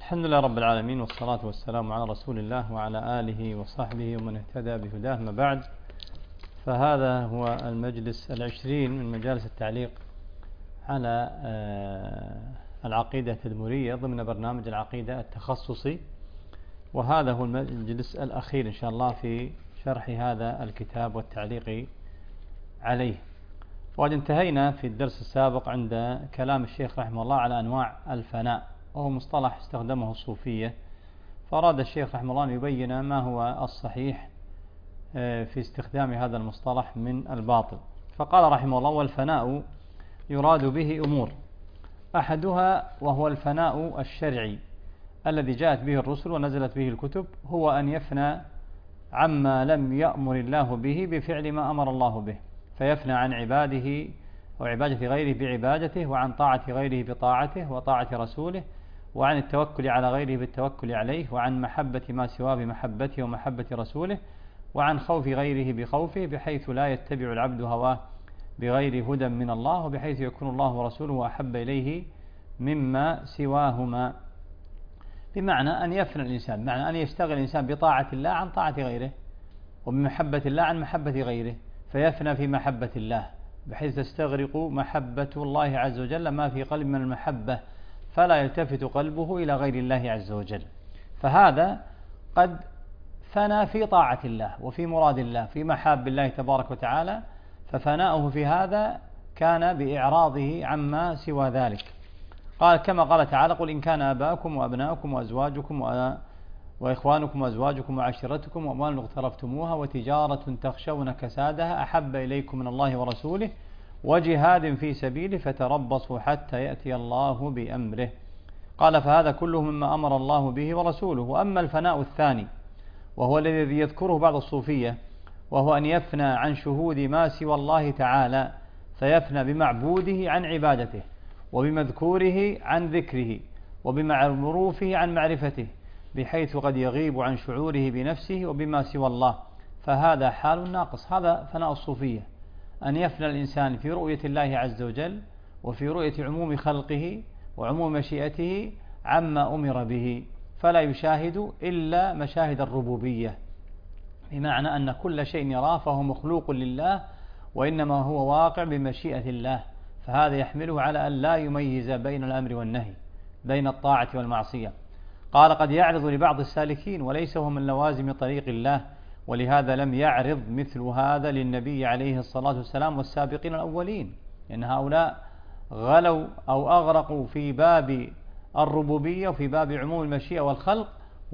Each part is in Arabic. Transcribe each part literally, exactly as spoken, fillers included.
الحمد لله رب العالمين، والصلاة والسلام على رسول الله وعلى آله وصحبه ومن اهتدى بهداه. ما بعد، فهذا هو المجلس العشرين من مجالس التعليق على العقيدة التدمرية ضمن برنامج العقيدة التخصصي، وهذا هو المجلس الأخير إن شاء الله في شرح هذا الكتاب والتعليق عليه. وقد انتهينا في الدرس السابق عند كلام الشيخ رحمه الله على أنواع الفناء، وهو مصطلح استخدمه الصوفية، فأراد الشيخ رحمه الله أن يبين ما هو الصحيح في استخدام هذا المصطلح من الباطل. فقال رحمه الله: والفناء يراد به أمور، أحدها وهو الفناء الشرعي الذي جاءت به الرسل ونزلت به الكتب، هو أن يفنى عما لم يأمر الله به بفعل ما أمر الله به، فيفنى عن عباده وعبادة غيره بعبادته، وعن طاعة غيره بطاعته وطاعة رسوله، وعن التوكل على غيره بالتوكل عليه، وعن محبة ما سواه بمحبته ومحبة رسوله، وعن خوف غيره بخوفه، بحيث لا يتبع العبد هواه بغير هدى من الله، وبحيث يكون الله ورسوله أحب إليه مما سواهما. بمعنى أن يفنى الإنسان، بمعنى أن يشتغل الإنسان بطاعة الله عن طاعة غيره، وبمحبة الله عن محبة غيره، فيفنى في محبة الله بحيث تستغرق محبة الله عز وجل ما في قلب من المحبة، فلا يلتفت قلبه إلى غير الله عز وجل. فهذا قد فنى في طاعة الله وفي مراد الله في محاب الله تبارك وتعالى، ففناؤه في هذا كان بإعراضه عما سوى ذلك. قال كما قال تعالى: قل إن كان آباؤكم وأبناؤكم وأزواجكم وإخوانكم وأزواجكم وعشيرتكم وأموال اقترفتموها وتجارة تخشون كسادها أحب إليكم من الله ورسوله وجهاد في سبيله فتربصوا حتى يأتي الله بأمره. قال فهذا كله مما أمر الله به ورسوله. وأما الفناء الثاني وهو الذي يذكره بعض الصوفية، وهو أن يفنى عن شهود ما سوى الله تعالى، فيفنى بمعبوده عن عبادته، وبمذكوره عن ذكره، وبمعروفه عن معرفته، بحيث قد يغيب عن شعوره بنفسه وبما سوى الله، فهذا حال ناقص. هذا فناء الصوفية، أن يفنى الإنسان في رؤية الله عز وجل وفي رؤية عموم خلقه وعموم مشيئته عما أمر به، فلا يشاهد إلا مشاهد الربوبية، بمعنى أن كل شيء يراه فهو مخلوق لله، وإنما هو واقع بمشيئة الله، فهذا يحمله على أن لا يميز بين الأمر والنهي، بين الطاعة والمعصية. قال قد يعرض لبعض السالكين وليس هو من لوازم طريق الله، ولهذا لم يعرض مثل هذا للنبي عليه الصلاة والسلام والسابقين الأولين، لأن هؤلاء غلوا أو أغرقوا في باب الربوبية وفي باب عموم المشيئة والخلق،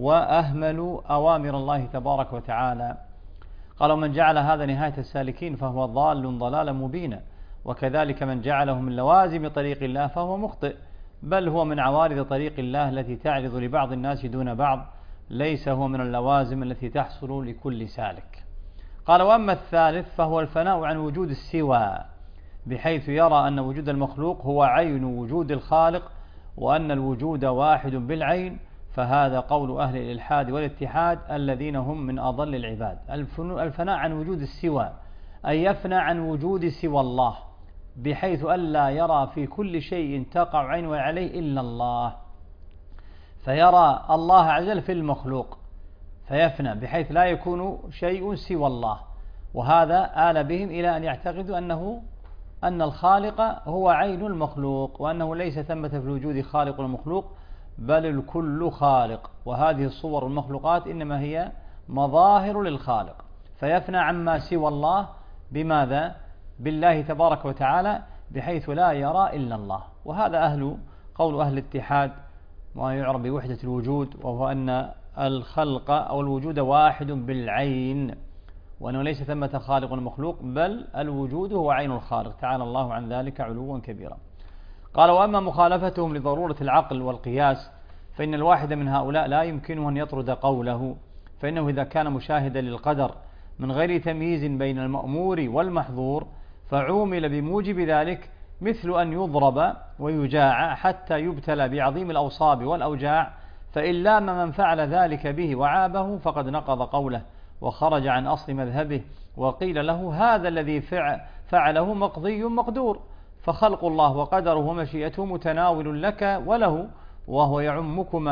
وأهملوا أوامر الله تبارك وتعالى. قالوا من جعل هذا نهاية السالكين فهو ضال ضلالا مبينا، وكذلك من جعله من لوازم طريق الله فهو مخطئ، بل هو من عوارض طريق الله التي تعرض لبعض الناس دون بعض، ليس هو من اللوازم التي تحصل لكل سالك. قال وأما الثالث فهو الفناء عن وجود السوى، بحيث يرى أن وجود المخلوق هو عين وجود الخالق، وأن الوجود واحد بالعين، فهذا قول أهل الإلحاد والاتحاد الذين هم من أضل العباد. الفناء عن وجود السوى أي يفنى عن وجود سوى الله، بحيث ألا يرى في كل شيء تقع عينه عليه إلا الله، فيرى الله عز وجل في المخلوق فيفنى، بحيث لا يكون شيء سوى الله. وهذا آل بهم إلى أن يعتقدوا أنه أن الخالق هو عين المخلوق، وأنه ليس ثمة في الوجود خالق المخلوق، بل الكل خالق، وهذه الصور المخلوقات إنما هي مظاهر للخالق، فيفنى عما سوى الله بماذا؟ بالله تبارك وتعالى، بحيث لا يرى إلا الله. وهذا أهل قول أهل الاتحاد ما يعرف بوحدة الوجود، وهو أن الخلق أو الوجود واحد بالعين، وأنه ليس ثمة خالق ومخلوق، بل الوجود هو عين الخالق، تعالى الله عن ذلك علوا كبيرا. قال وأما مخالفتهم لضرورة العقل والقياس، فإن الواحد من هؤلاء لا يمكنه أن يطرد قوله، فإنه إذا كان مشاهدا للقدر من غير تمييز بين المأمور والمحظور، فعومل بموجب ذلك مثل أن يضرب ويجاع حتى يبتلى بعظيم الأوصاب والأوجاع، فإن لام من فعل ذلك به وعابه فقد نقض قوله وخرج عن أصل مذهبه، وقيل له هذا الذي فعله مقضي مقدور، فخلق الله وقدره ومشيئته متناول لك وله، وهو يعمكما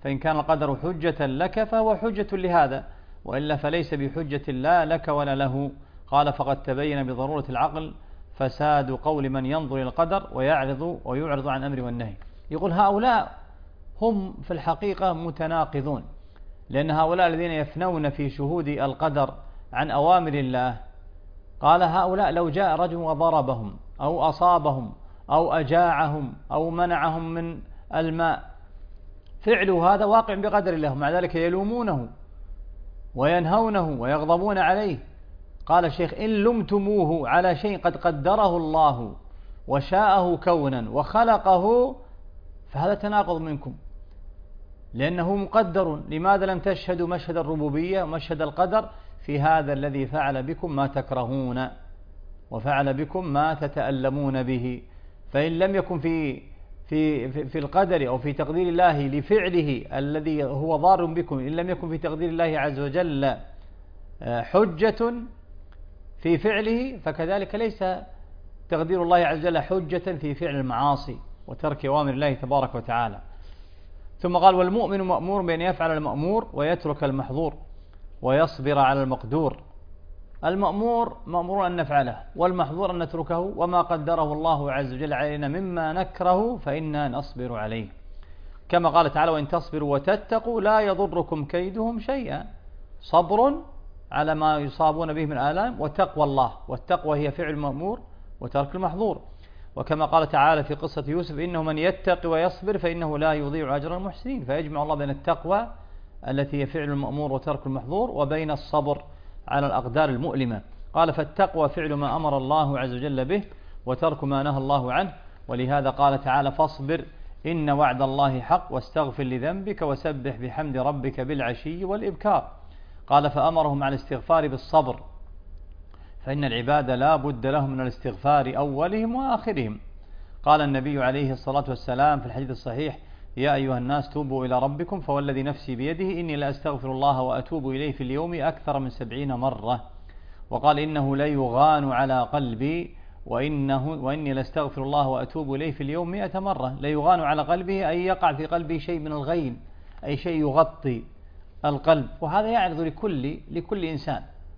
فإن كان القدر حجة لك فهو حجة لهذا، وإلا فليس بحجة لا لك ولا له. قال فقد تبين بضرورة العقل فساد قول من ينظر إلى القدر ويعرض ويعرض عن الأمر والنهي. يقول هؤلاء هم في الحقيقة متناقضون، لأن هؤلاء الذين يفنون في شهود القدر عن أوامر الله، قال هؤلاء لو جاء رجل وضربهم أو أصابهم أو أجاعهم أو منعهم من الماء، فعله هذا واقع بقدر الله، مع ذلك يلومونه وينهونه ويغضبون عليه. قال الشيخ إن لمتموه على شيء قد قدره الله وشاءه كونا وخلقه فهذا تناقض منكم، لأنه مقدر. لماذا لم تشهدوا مشهد الربوبية ومشهد القدر في هذا الذي فعل بكم ما تكرهون وفعل بكم ما تتألمون به؟ فإن لم يكن في في في القدر أو في تقدير الله لفعله الذي هو ضار بكم، إن لم يكن في تقدير الله عز وجل حجة في فعله، فكذلك ليس تقدير الله عز وجل حجة في فعل المعاصي وترك أوامر الله تبارك وتعالى. ثم قال والمؤمن مأمور بأن يفعل المأمور ويترك المحظور ويصبر على المقدور. المأمور مأمور أن نفعله، والمحظور أن نتركه، وما قدره الله عز وجل علينا مما نكره فإنا نصبر عليه، كما قال تعالى وإن تصبروا وتتقوا لا يضركم كيدهم شيئا. صبر على ما يصابون به من آلام، وتقوى الله، والتقوى هي فعل المأمور وترك المحظور. وكما قال تعالى في قصة يوسف إنه من يتقي ويصبر فإنه لا يضيع أجر المحسنين. فيجمع الله بين التقوى التي هي فعل المأمور وترك المحظور وبين الصبر على الأقدار المؤلمة. قال فالتقوى فعل ما أمر الله عز وجل به وترك ما نهى الله عنه. ولهذا قال تعالى فاصبر إن وعد الله حق واستغفر لذنبك وسبح بحمد ربك بالعشي والإبكار. قال فأمرهم على الاستغفار بالصبر، فإن العباد لا بد لهم من الاستغفار أولهم وآخرهم. قال النبي عليه الصلاة والسلام في الحديث الصحيح يا أيها الناس توبوا إلى ربكم فوالذي نفسي بيده إني لا أستغفر الله وأتوب إليه في اليوم أكثر من سبعين مرة. وقال إنه لا يغان على قلبي وإنه وإني لاستغفر الله وأتوب إليه في اليوم مئة مرة. لا يغان على قلبه أي يقع في قلبه شيء من الغين، أي شيء يغطي القلب. وهذا يعرض لكل لكل إنسان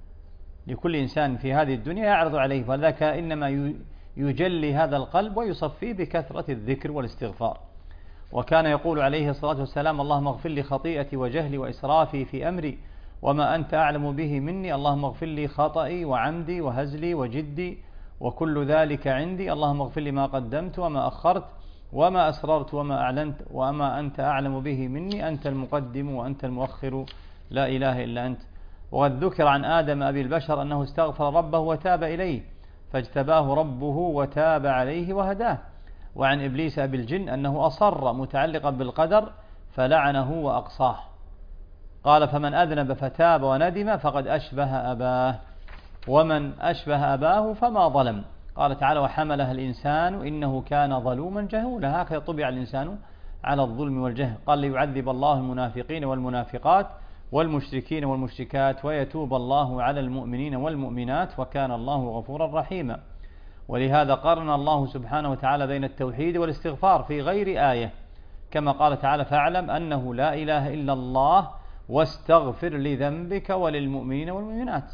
لكل إنسان في هذه الدنيا يعرض عليه، فذاك إنما يجلي هذا القلب ويصفيه بكثرة الذكر والاستغفار. وكان يقول عليه الصلاة والسلام اللهم اغفر لي خطيئتي وجهلي وإسرافي في أمري وما أنت أعلم به مني، اللهم اغفر لي خطئي وعمدي وهزلي وجدي وكل ذلك عندي، اللهم اغفر لي ما قدمت وما أخرت وما أسررت وما أعلنت وما أنت أعلم به مني، أنت المقدم وأنت المؤخر لا إله إلا أنت. وقد ذكر عن آدم أبي البشر أنه استغفر ربه وتاب إليه فاجتباه ربه وتاب عليه وهداه. وعن إبليس أبي الجن أنه أصر متعلقا بالقدر فلعنه وأقصاه. قال فمن أذنب فتاب وندم فقد أشبه أباه، ومن أشبه أباه فما ظلم. قال تعالى وحملها الإنسان إنه كان ظلوما جهولا. هكذا طبع الإنسان على الظلم والجهل. قال ليعذب الله المنافقين والمنافقات والمشركين والمشركات ويتوب الله على المؤمنين والمؤمنات وكان الله غفورا رحيما. ولهذا قرن الله سبحانه وتعالى بين التوحيد والاستغفار في غير آية، كما قال تعالى فاعلم أنه لا إله إلا الله واستغفر لذنبك وللمؤمنين والمؤمنات.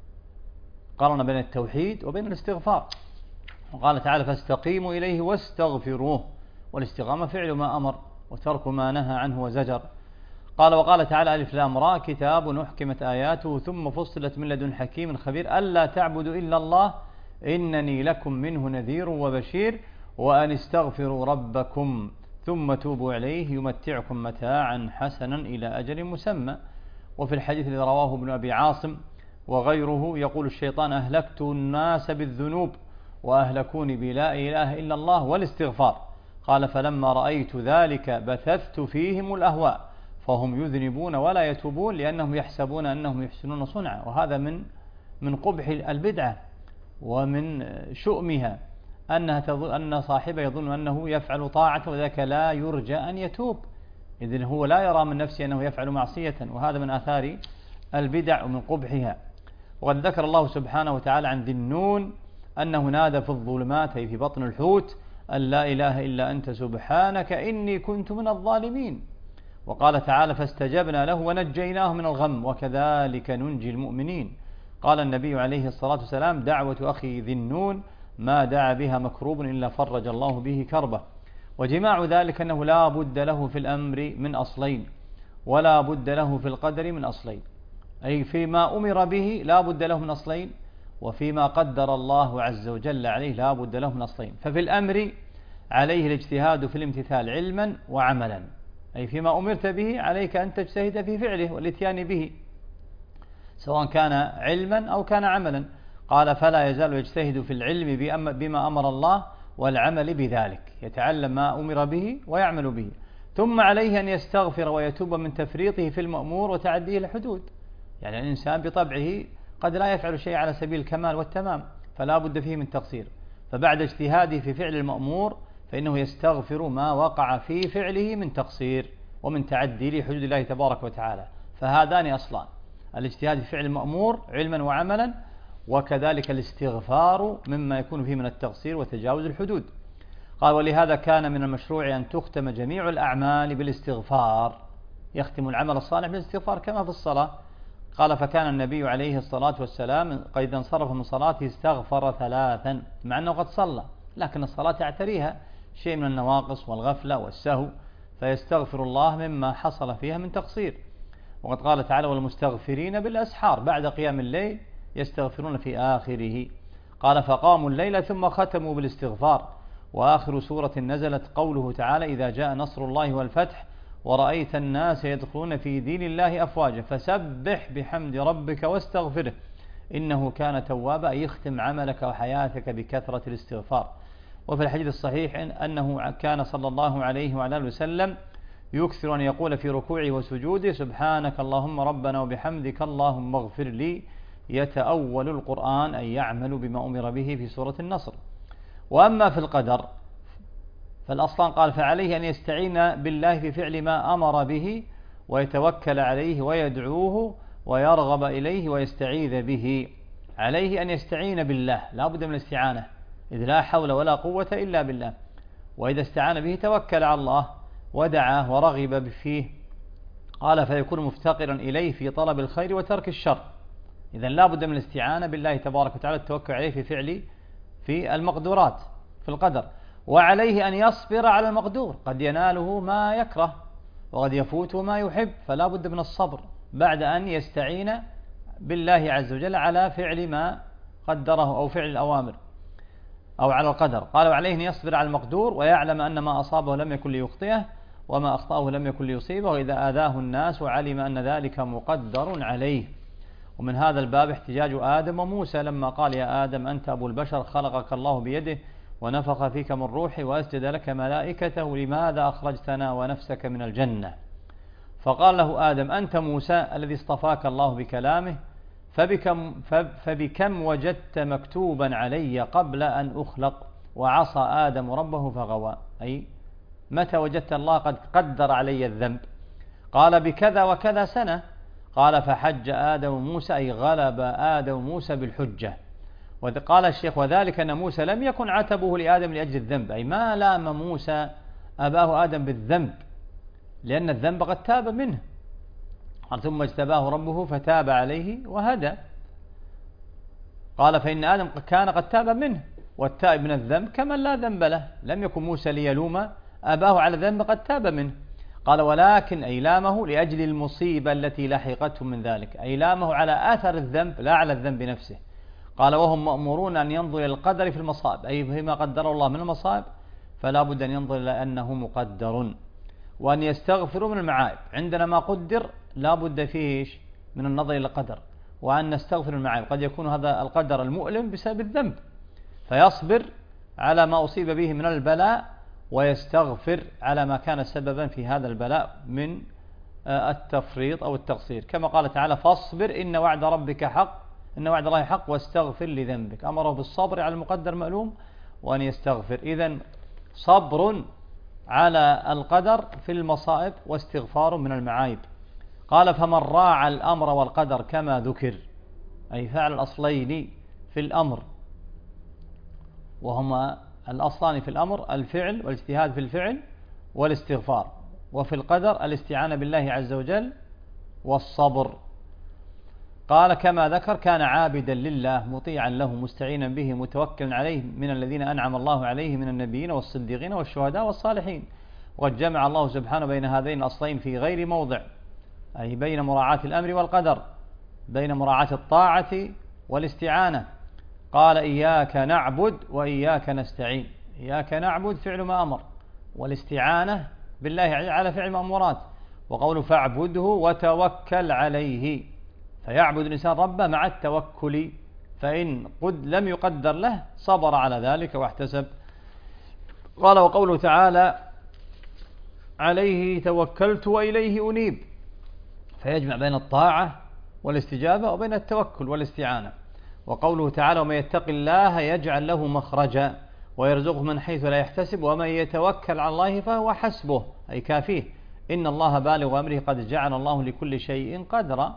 قرن بين التوحيد وبين الاستغفار. وقال تعالى فاستقيموا إليه واستغفروه، والاستقامة فعل ما أمر وترك ما نهى عنه وزجر. قال وقال تعالى ألف لام را كتاب أحكمت آياته ثم فصلت من لدن حكيم خبير ألا تعبدوا إلا الله إنني لكم منه نذير وبشير وأن استغفروا ربكم ثم توبوا إليه يمتعكم متاعا حسنا إلى أجل مسمى. وفي الحديث الذي رواه ابن أبي عاصم وغيره يقول الشيطان أهلكت الناس بالذنوب وأهلكوني بلا إله إلا الله والاستغفار. قال فلما رأيت ذلك بثثت فيهم الأهواء فهم يذنبون ولا يتوبون لأنهم يحسبون أنهم يحسنون صنعا. وهذا من من قبح البدعة ومن شؤمها أنها تظن أن صاحبه يظن أنه يفعل طاعة وذاك لا يرجى أن يتوب، إذن هو لا يرى من نفسه أنه يفعل معصية، وهذا من آثار البدع ومن قبحها. وقد ذكر الله سبحانه وتعالى عن ذي النون أنه نادى في الظلمات أي في بطن الحوت أن لا إله إلا أنت سبحانك إني كنت من الظالمين. وقال تعالى فاستجبنا له ونجيناه من الغم وكذلك ننجي المؤمنين. قال النبي عليه الصلاة والسلام دعوة أخي ذي النون ما دعا بها مكروب إلا فرج الله به كربه. وجماع ذلك أنه لا بد له في الأمر من أصلين ولا بد له في القدر من أصلين، أي فيما أمر به لا بد له من أصلين، وفيما قدر الله عز وجل عليه لا بد له من أصلين. ففي الأمر عليه الاجتهاد في الامتثال علما وعملا، أي فيما أمرت به عليك أن تجتهد في فعله والاتيان به سواء كان علما أو كان عملا. قال فلا يزال يجتهد في العلم بما أمر الله والعمل بذلك، يتعلم ما أمر به ويعمل به. ثم عليه أن يستغفر ويتوب من تفريطه في المأمور وتعديه الحدود. يعني الإنسان بطبعه قد لا يفعل شيء على سبيل الكمال والتمام فلا بد فيه من تقصير، فبعد اجتهاده في فعل المأمور فإنه يستغفر ما وقع في فعله من تقصير ومن تعدي لحدود الله تبارك وتعالى. فهذان أصلان، الاجتهاد في فعل المأمور علما وعملا، وكذلك الاستغفار مما يكون فيه من التقصير وتجاوز الحدود. قال ولهذا كان من المشروع أن تختم جميع الأعمال بالاستغفار، يختم العمل الصالح بالاستغفار كما في الصلاة. قال فكان النبي عليه الصلاة والسلام إذا انصرف من صلاته استغفر ثلاثا، مع أنه قد صلى لكن الصلاة تعتريها شيء من النواقص والغفلة والسهو، فيستغفر الله مما حصل فيها من تقصير. وقد قال تعالى والمستغفرين بالأسحار، بعد قيام الليل يستغفرون في آخره. قال فقاموا الليل ثم ختموا بالاستغفار. وآخر سورة نزلت قوله تعالى إذا جاء نصر الله والفتح ورأيت الناس يدخلون في دين الله أفواجا فسبح بحمد ربك واستغفره إنه كان توابا، يختم عملك وحياتك بكثرة الاستغفار. وفي الحديث الصحيح أنه كان صلى الله عليه وعلى آله وسلم يكثر أن يقول في ركوعه وسجوده سبحانك اللهم ربنا وبحمدك اللهم اغفر لي، يتأول القرآن أي يعمل بما أمر به في سورة النصر. وأما في القدر فالأصلان قال فعليه أن يستعين بالله في فعل ما أمر به ويتوكل عليه ويدعوه ويرغب إليه ويستعيذ به. عليه أن يستعين بالله، لا بد من الاستعانة إذ لا حول ولا قوة إلا بالله، وإذا استعان به توكل على الله ودعاه ورغب فيه. قال فيكون مفتقرا إليه في طلب الخير وترك الشر. إذن لا بد من الاستعانة بالله تبارك وتعالى، التوكل عليه في فعل في المقدورات في القدر. وعليه أن يصبر على المقدور، قد يناله ما يكره وقد يفوته ما يحب، فلا بد من الصبر بعد أن يستعين بالله عز وجل على فعل ما قدره أو فعل الأوامر أو على القدر. قال وعليه أن يصبر على المقدور ويعلم أن ما أصابه لم يكن ليخطئه وما أخطأه لم يكن ليصيبه، وإذا آذاه الناس وعلم أن ذلك مقدر عليه. ومن هذا الباب احتجاج آدم وموسى لما قال يا آدم أنت أبو البشر خلقك الله بيده ونفخ فيك من روحي وأسجد لك ملائكته لماذا أخرجتنا ونفسك من الجنة؟ فقال له آدم أنت موسى الذي اصطفاك الله بكلامه، فبكم, فبكم وجدت مكتوبا علي قبل أن أخلق وعصى آدم ربه فغوى، أي متى وجدت الله قد قدر علي الذنب؟ قال بكذا وكذا سنة. قال فحج آدم موسى أي غلب آدم موسى بالحجة. وقال الشيخ وذلك أن موسى لم يكن عتبه لآدم لأجل الذنب، أي ما لام موسى أباه آدم بالذنب لأن الذنب قد تاب منه. قال ثم اجتباه ربه فتاب عليه وهدى. قال فإن آدم كان قد تاب منه، والتائب من الذنب كمن لا ذنب له، لم يكن موسى ليلوم أباه على الذنب قد تاب منه. قال ولكن أي لامه لأجل المصيبة التي لحقته من ذلك، أي لامه على أثر الذنب لا على الذنب نفسه. قال وهم مأمورون أن ينظر إلى القدر في المصائب، أي فيما قدر الله من المصائب فلا بد أن ينظر إلى أنه مقدر، وأن يستغفروا من المعائب. عندنا ما قدر لا بد فيه من النظر إلى القدر، وأن نستغفر المعائب. قد يكون هذا القدر المؤلم بسبب الذنب فيصبر على ما أصيب به من البلاء ويستغفر على ما كان سببا في هذا البلاء من التفريط أو التقصير، كما قال تعالى فاصبر إن وعد ربك حق إن وعد الله حق واستغفر لذنبك. أمره بالصبر على المقدر مألوم وأن يستغفر. إذن صبر على القدر في المصائب واستغفار من المعايب. قال فمن راعى الأمر والقدر كما ذكر، أي فعل الأصلين في الأمر وهما الأصلان في الأمر الفعل والاجتهاد في الفعل والاستغفار، وفي القدر الاستعانة بالله عز وجل والصبر. قال كما ذكر كان عابدا لله مطيعا له مستعينا به متوكلا عليه من الذين أنعم الله عليه من النبيين والصديقين والشهداء والصالحين. وقد جمع الله سبحانه بين هذين الأصلين في غير موضع، أي بين مراعاة الأمر والقدر، بين مراعاة الطاعة والاستعانة. قال إياك نعبد وإياك نستعين. إياك نعبد فعل ما أمر، والاستعانة بالله على فعل مأمورات. وقول فاعبده وتوكل عليه، فيعبد الإنسان ربه مع التوكل، فإن قد لم يقدر له صبر على ذلك واحتسب. قال وقوله تعالى عليه توكلت وإليه أنيب، فيجمع بين الطاعة والاستجابة وبين التوكل والاستعانة. وقوله تعالى ومن يتق الله يجعل له مخرجا ويرزقه من حيث لا يحتسب ومن يتوكل على الله فهو حسبه، أي كافيه، إن الله بالغ أمره قد جعل الله لكل شيء قدرا.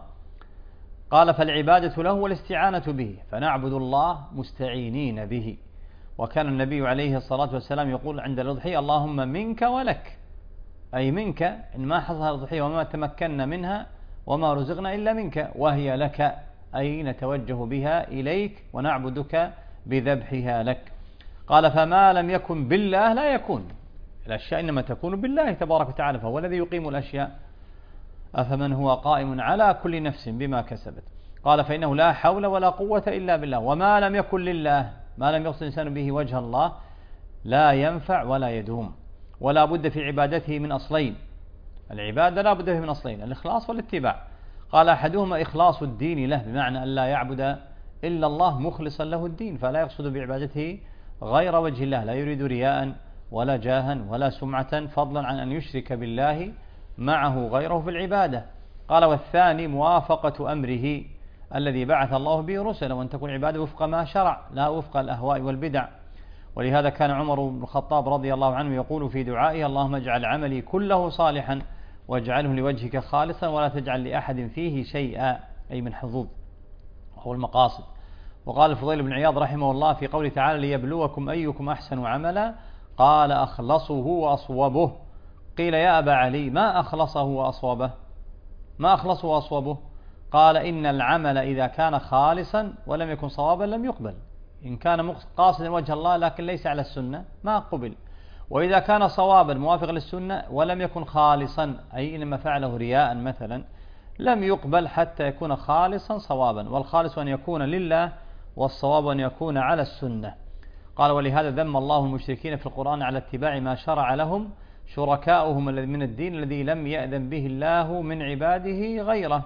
قال فالعبادة له والاستعانة به، فنعبد الله مستعينين به. وكان النبي عليه الصلاة والسلام يقول عند الأضحية اللهم منك ولك، أي منك إن ما حصل الأضحية وما تمكنا منها وما رزقنا إلا منك، وهي لك أي نتوجه بها إليك ونعبدك بذبحها لك. قال فما لم يكن بالله لا يكون، الأشياء إنما تكون بالله تبارك وتعالى، فهو الذي يقيم الأشياء. أفمن هو قائم على كل نفس بما كسبت. قال فإنه لا حول ولا قوة إلا بالله. وما لم يكن لله، ما لم يقصد الإنسان به وجه الله، لا ينفع ولا يدوم. ولا بد في عبادته من أصلين، العبادة لا بد فيه من أصلين، الإخلاص والاتباع. قال أحدهما إخلاص الدين له، بمعنى أن لا يعبد إلا الله مخلصا له الدين، فلا يقصد بعبادته غير وجه الله، لا يريد رياء ولا جاها ولا سمعة، فضلا عن أن يشرك بالله معه غيره في العبادة. قال والثاني موافقة أمره الذي بعث الله به رسله، وأن تكون عبادة وفق ما شرع لا وفق الأهواء والبدع. ولهذا كان عمر بن الخطاب رضي الله عنه يقول في دعائه اللهم اجعل عملي كله صالحا واجعله لوجهك خالصا ولا تجعل لأحد فيه شيئا، أي من حظوظ وهو المقاصد. وقال الفضيل بن عياض رحمه الله في قوله تعالى ليبلوكم أيكم أحسن عملا، قال أخلصه وأصوبه. قيل يا أبا علي ما أخلصه وأصوبه، ما أخلصه وأصوبه؟ قال إن العمل إذا كان خالصا ولم يكن صوابا لم يقبل، إن كان قاصدا وجه الله لكن ليس على السنة ما قبل، وإذا كان صوابا موافقا للسنة ولم يكن خالصا، أي إنما فعله رياء مثلا، لم يقبل حتى يكون خالصا صوابا. والخالص أن يكون لله، والصواب أن يكون على السنة. قال ولهذا ذم الله المشركين في القرآن على اتباع ما شرع لهم شركاؤهم من الدين الذي لم يأذن به الله من عباده غيره،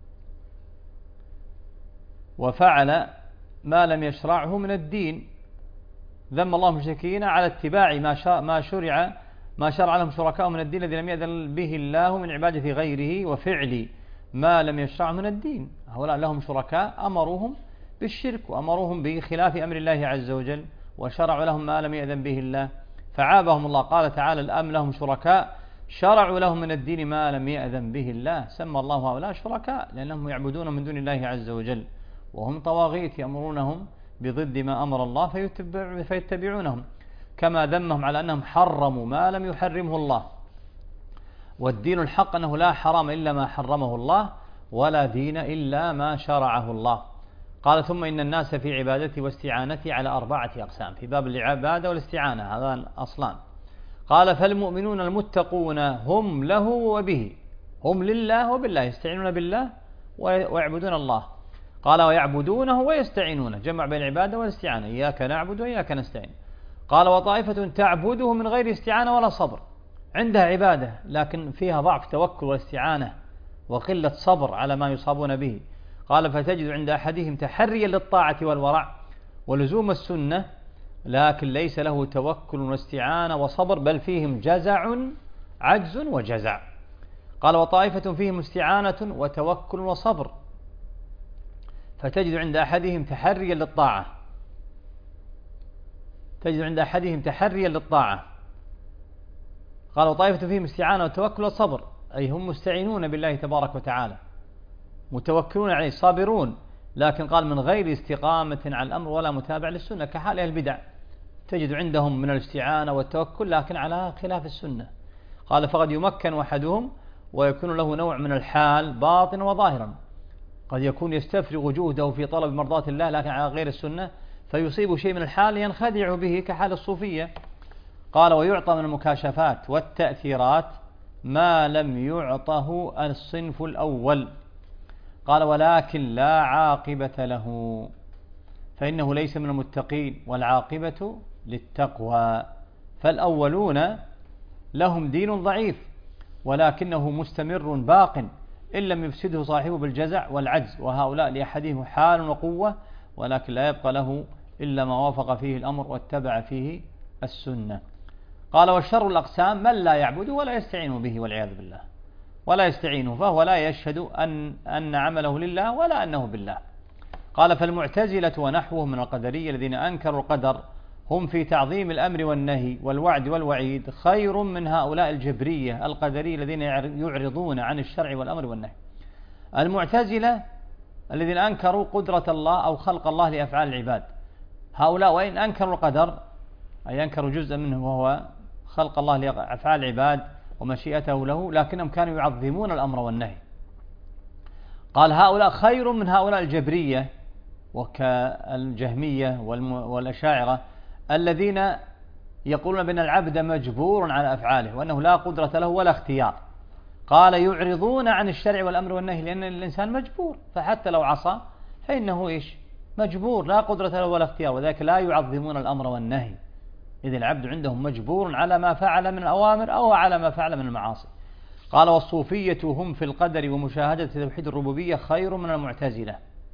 وفعل ما لم يشرعه من الدين. ذم الله المشركين على اتباع ما ما شرع ما شرع لهم شركاؤهم من الدين الذي لم يأذن به الله من عبادة غيره، وفعل ما لم يشرعه من الدين. هؤلاء لهم شركاء أمروهم بالشرك وأمروهم بخلاف أمر الله عز وجل، وشرعوا لهم ما لم يأذن به الله، فعابهم الله. قال تعالى الأم لهم شركاء شرعوا لهم من الدين ما لم يأذن به الله، سمى الله هؤلاء شركاء لأنهم يعبدون من دون الله عز وجل، وهم طواغيت يأمرونهم بضد ما أمر الله فيتبع فيتبعونهم. كما ذمهم على أنهم حرموا ما لم يحرمه الله، والدين الحق أنه لا حرام إلا ما حرمه الله، ولا دين إلا ما شرعه الله. قال ثم إن الناس في عبادتي واستعانتي على أربعة أقسام، في باب العبادة والاستعانة هذان أصلان. قال فالمؤمنون المتقون هم له وبه، هم لله وبالله، يستعينون بالله ويعبدون الله. قال ويعبدونه ويستعينونه، جمع بين العبادة والاستعانة، إياك نعبد وإياك نستعين. قال وطائفة تعبده من غير استعانة ولا صبر، عندها عبادة لكن فيها ضعف توكل واستعانة وقلة صبر على ما يصابون به. قال فتجد عند أحدهم تحريا للطاعة والورع ولزوم السنة، لكن ليس له توكل واستعانة وصبر، بل فيهم جزع عجز وجزع. قال وطائفة فيهم استعانة وتوكل وصبر، فتجد عند أحدهم تحريا للطاعة تجد عند أحدهم تحريا للطاعة قال وطائفة فيهم استعانة وتوكل وصبر، أي هم مستعينون بالله تبارك وتعالى متوكلون عليه صابرون، لكن قال من غير استقامة على الأمر ولا متابع للسنة، كحال أهل البدع تجد عندهم من الاستعانة والتوكل لكن على خلاف السنة. قال فقد يمكن أحدهم ويكون له نوع من الحال باطنا وظاهرا، قد يكون يستفرغ جهده في طلب مرضاة الله لكن على غير السنة فيصيب شيء من الحال ينخدع به كحال الصوفية. قال ويعطى من المكاشفات والتأثيرات ما لم يعطه الصنف الأول. قال ولكن لا عاقبة له، فإنه ليس من المتقين والعاقبة للتقوى. فالأولون لهم دين ضعيف ولكنه مستمر باق إن لم يفسده صاحبه بالجزع والعجز، وهؤلاء لأحدهم حال وقوة ولكن لا يبقى له إلا ما وافق فيه الأمر واتبع فيه السنة. قال والشر الأقسام من لا يعبد ولا يستعين به والعياذ بالله، ولا يستعينه فهو لا يشهد أن, أن عمله لله ولا أنه بالله. قال فالمعتزلة ونحوهم من القدرية الذين أنكروا القدر هم في تعظيم الأمر والنهي والوعد والوعيد خير من هؤلاء الجبرية القدرية الذين يعرضون عن الشرع والأمر والنهي. المعتزلة الذين أنكروا قدرة الله أو خلق الله لأفعال العباد، هؤلاء وإن أنكروا القدر أي أنكروا جزءا منه وهو خلق الله لأفعال العباد ومشيئته له، لكنهم كانوا يعظمون الأمر والنهي. قال هؤلاء خير من هؤلاء الجبرية وكالجهمية والأشاعرة الذين يقولون بأن العبد مجبور على أفعاله وأنه لا قدرة له ولا اختيار. قال يعرضون عن الشرع والأمر والنهي لأن الإنسان مجبور، فحتى لو عصى فإنه إيش مجبور لا قدرة له ولا اختيار، وذلك لا يعظمون الأمر والنهي، إذ العبد عندهم مجبور على ما فعل من الأوامر أو على ما فعل من المعاصي. قال والصوفية هم في القدر ومشاهدة توحيد الربوبية خير من المعتزلة.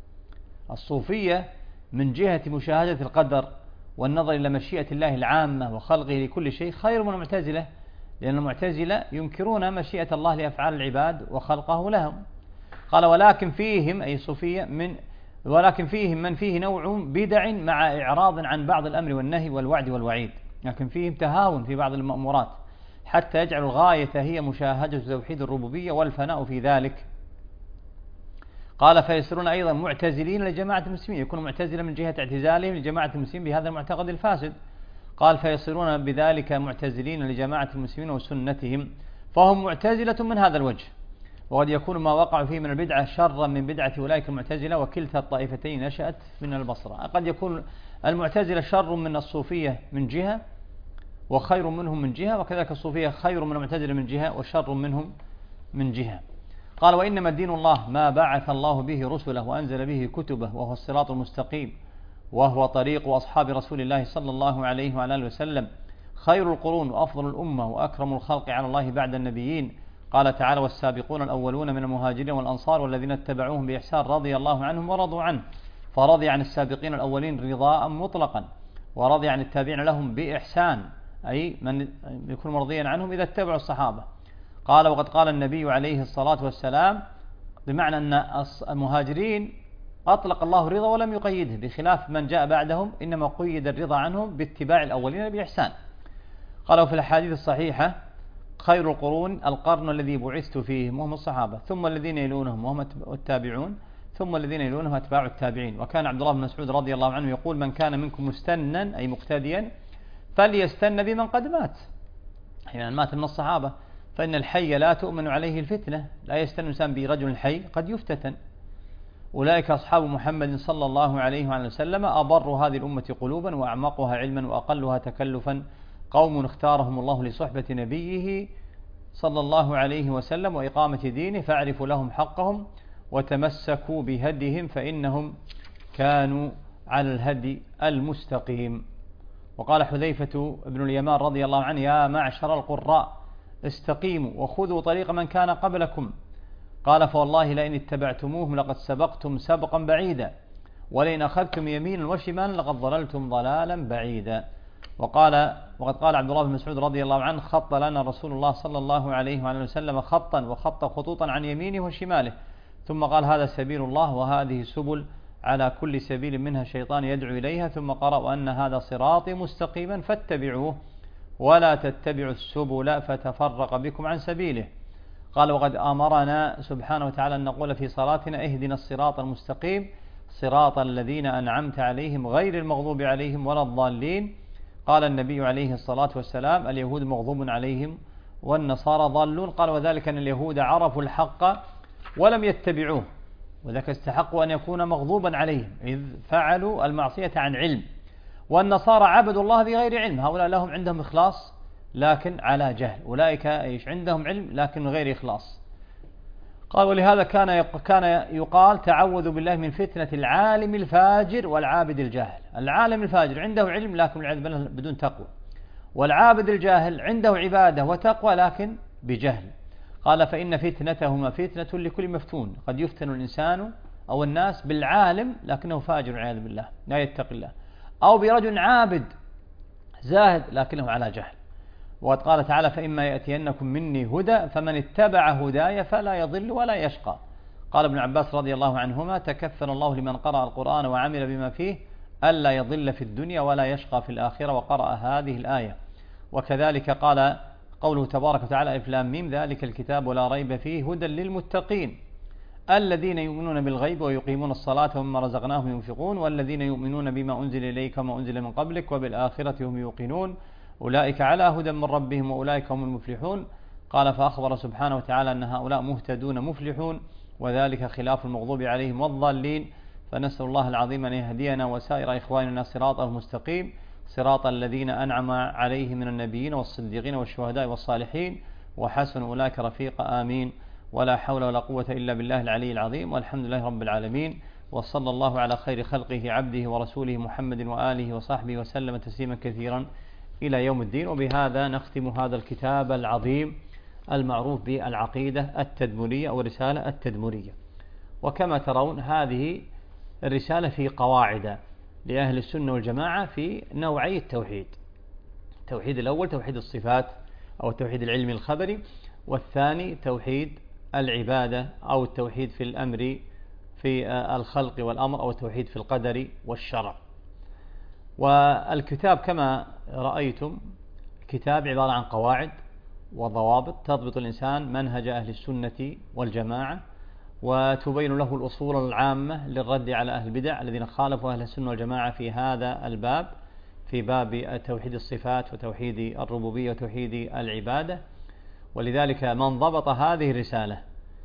الصوفية من جهة مشاهدة القدر والنظر إلى مشيئة الله العامة وخلقه لكل شيء خير من المعتزلة، لأن المعتزلة ينكرون مشيئة الله لأفعال العباد وخلقه لهم. قال ولكن فيهم أي صوفية من ولكن فيهم من فيه نوع بدع مع إعراض عن بعض الأمر والنهي والوعد والوعيد، لكن فيهم تهاون في بعض المأمورات حتى يجعل الغاية هي مشاهدة توحيد الربوبية والفناء في ذلك. قال فيصيرون أيضا معتزلين لجماعة المسلمين، يكونوا معتزلة من جهة اعتزالهم لجماعة المسلمين بهذا المعتقد الفاسد. قال فيصيرون بذلك معتزلين لجماعة المسلمين وسنتهم، فهم معتزلة من هذا الوجه، وقد يكون ما وقع فيه من البدعة شرا من بدعة أولئك المعتزلة، وكلتا الطائفتين نشأت من البصرة. قد يكون المعتزلة شر من الصوفية من جهة وخير منهم من جهة، وكذلك الصوفية خير من المعتزلة من جهة وشر منهم من جهة. قال وإنما الدين الله ما بعث الله به رسله وأنزل به كتبه، وهو الصراط المستقيم، وهو طريق أصحاب رسول الله صلى الله عليه وعلى آله وسلم، خير القرون وأفضل الأمة وأكرم الخلق على الله بعد النبيين. قال تعالى والسابقون الأولون من المهاجرين والأنصار والذين اتبعوهم بإحسان رضي الله عنهم ورضوا عنه، فرضي عن السابقين الأولين رضاء مطلقا، ورضي عن التابعين لهم بإحسان أي من يكون مرضيا عنهم إذا اتبعوا الصحابة. قال وقد قال النبي عليه الصلاة والسلام، بمعنى أن المهاجرين أطلق الله الرضا ولم يقيده، بخلاف من جاء بعدهم إنما قيد الرضا عنهم باتباع الأولين بإحسان. قالوا في الحديث الصحيحة خير القرون القرن الذي بعثت فيه وهم الصحابة، ثم الذين يلونهم وهم التابعون، ثم الذين يلونهم أتباع التابعين. وكان عبد الله بن مسعود رضي الله عنه يقول من كان منكم مستنا أي مقتديا فليستن بمن قد مات، حين يعني مات من الصحابة، فإن الحي لا تؤمن عليه الفتنة، لا يستن الإنسان برجل حي قد يفتتن. أولئك أصحاب محمد صلى الله عليه وعلى وسلم أبر هذه الأمة قلوبا وأعمقها علما وأقلها تكلفا، قوم اختارهم الله لصحبة نبيه صلى الله عليه وسلم وإقامة دينه، فاعرفوا لهم حقهم وتمسكوا بهديهم فإنهم كانوا على الهدي المستقيم. وقال حذيفة بن اليمان رضي الله عنه يا معشر القراء استقيموا وخذوا طريق من كان قبلكم. قال فوالله لئن اتبعتموهم لقد سبقتم سبقا بعيدا، ولئن أخذتم يمينا وشمالا لقد ضللتم ضلالا بعيدا. وقال وقد قال عبد الله بن مسعود رضي الله عنه خط لنا رسول الله صلى الله عليه وعلى وسلم خطا وخط خطوطا عن يمينه وشماله، ثم قال هذا سبيل الله وهذه سبل على كل سبيل منها شيطان يدعو إليها، ثم قرأ وأن هذا صراطي مستقيما فاتبعوه ولا تتبعوا السبل فتفرق بكم عن سبيله. قال وقد أمرنا سبحانه وتعالى أن نقول في صلاتنا اهدنا الصراط المستقيم صراط الذين أنعمت عليهم غير المغضوب عليهم ولا الضالين. قال النبي عليه الصلاة والسلام اليهود مغضوب عليهم والنصارى ضالون. قال وذلك أن اليهود عرفوا الحق ولم يتبعوه، وذلك استحقوا أن يكون مغضوبا عليهم إذ فعلوا المعصية عن علم، والنصارى عبدوا الله بغير علم. هؤلاء لهم عندهم إخلاص لكن على جهل، أولئك إيش عندهم علم لكن من غير إخلاص. قال ولهذا كان كان يقال تعوذ بالله من فتنة العالم الفاجر والعابد الجاهل. العالم الفاجر عنده علم لكن بدون تقوى، والعابد الجاهل عنده عبادة وتقوى لكن بجهل. قال فإن فتنتهما فتنة لكل مفتون، قد يفتن الإنسان أو الناس بالعالم لكنه فاجر والعياذ بالله لا يتقي الله، أو برجل عابد زاهد لكنه على جهل. وقد قال تعالى فإما يأتينكم مني هدى فمن اتبع هداي فلا يضل ولا يشقى. قال ابن عباس رضي الله عنهما تكفل الله لمن قرأ القرآن وعمل بما فيه ألا يضل في الدنيا ولا يشقى في الآخرة، وقرأ هذه الآية. وكذلك قال قوله تبارك وتعالى ألف لام ميم ذلك الكتاب ولا ريب فيه هدى للمتقين الذين يؤمنون بالغيب ويقيمون الصلاة ومما رزقناهم ينفقون والذين يؤمنون بما أنزل إليك وما أنزل من قبلك وبالآخرة هم يوقنون أولئك على هدى من ربهم وأولئك هم المفلحون. قال فأخبر سبحانه وتعالى أن هؤلاء مهتدون مفلحون، وذلك خلاف المغضوب عليهم والضالين. فنسأل الله العظيم أن يهدينا وسائر إخواننا صراطه المستقيم، صراط الذين أنعم عليهم من النبيين والصديقين والشهداء والصالحين وحسن أولئك رفيقا آمين. ولا حول ولا قوة إلا بالله العلي العظيم، والحمد لله رب العالمين، وصلى الله على خير خلقه عبده ورسوله محمد وآله وصحبه وسلم تسليما كثيرا إلى يوم الدين. وبهذا نختم هذا الكتاب العظيم المعروف بالعقيدة التدمرية أو الرسالة التدمرية. وكما ترون هذه الرسالة في قواعد لأهل السنة والجماعة في نوعي التوحيد. التوحيد الأول توحيد الصفات أو التوحيد العلمي الخبري، والثاني توحيد العبادة أو التوحيد في الأمر في الخلق والأمر أو التوحيد في القدر والشرع. والكتاب كما رأيتم كتاب عبارة عن قواعد وضوابط تضبط الإنسان منهج أهل السنة والجماعة، وتبين له الأصول العامة للرد على أهل البدع الذين خالفوا أهل السنة والجماعة في هذا الباب، في باب توحيد الصفات وتوحيد الربوبية وتوحيد العبادة. ولذلك من ضبط هذه الرسالة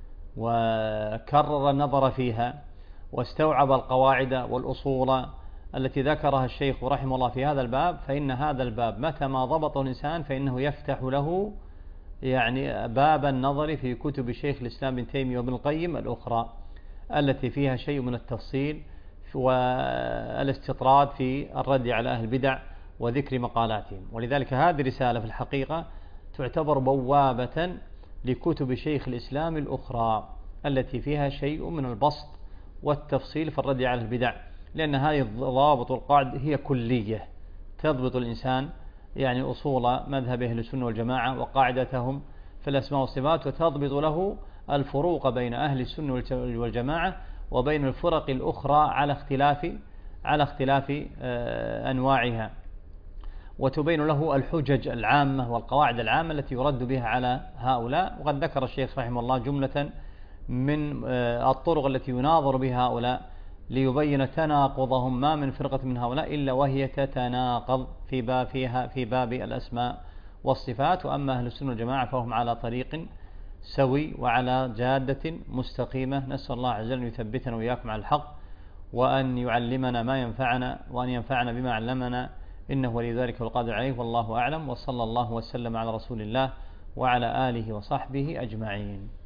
وكرر النظر فيها واستوعب القواعد والأصول التي ذكرها الشيخ رحمه الله في هذا الباب، فإن هذا الباب متى ما ضبطه الإنسان فإنه يفتح له يعني باب النظر في كتب شيخ الإسلام ابن تيمية وابن القيم الأخرى التي فيها شيء من التفصيل والاستطراد في الرد على أهل البدع وذكر مقالاتهم. ولذلك هذه الرسالة في الحقيقة تعتبر بوابة لكتب شيخ الإسلام الأخرى التي فيها شيء من البسط والتفصيل في الرد على البدع، لأن هذه الضوابط والقواعد هي كلية تضبط الإنسان يعني أصول مذهب أهل السنة والجماعة وقاعدتهم في الأسماء والصفات، وتضبط له الفروق بين أهل السنة والجماعة وبين الفرق الأخرى على اختلاف على اختلاف أنواعها، وتبين له الحجج العامة والقواعد العامة التي يرد بها على هؤلاء. وقد ذكر الشيخ رحمه الله جملة من الطرق التي يناظر بها هؤلاء ليبين تناقضهم، ما من فرقة من هؤلاء إلا وهي تتناقض في باب فيها في باب الأسماء والصفات. وأما أهل السنة والجماعة فهم على طريق سوي وعلى جادة مستقيمة. نسأل الله عز وجل أن يثبتنا وإياكم على الحق، وأن يعلمنا ما ينفعنا، وأن ينفعنا بما علمنا، إنه ولي ذلك والقادر عليه، والله أعلم. وصلى الله وسلم على رسول الله وعلى آله وصحبه أجمعين.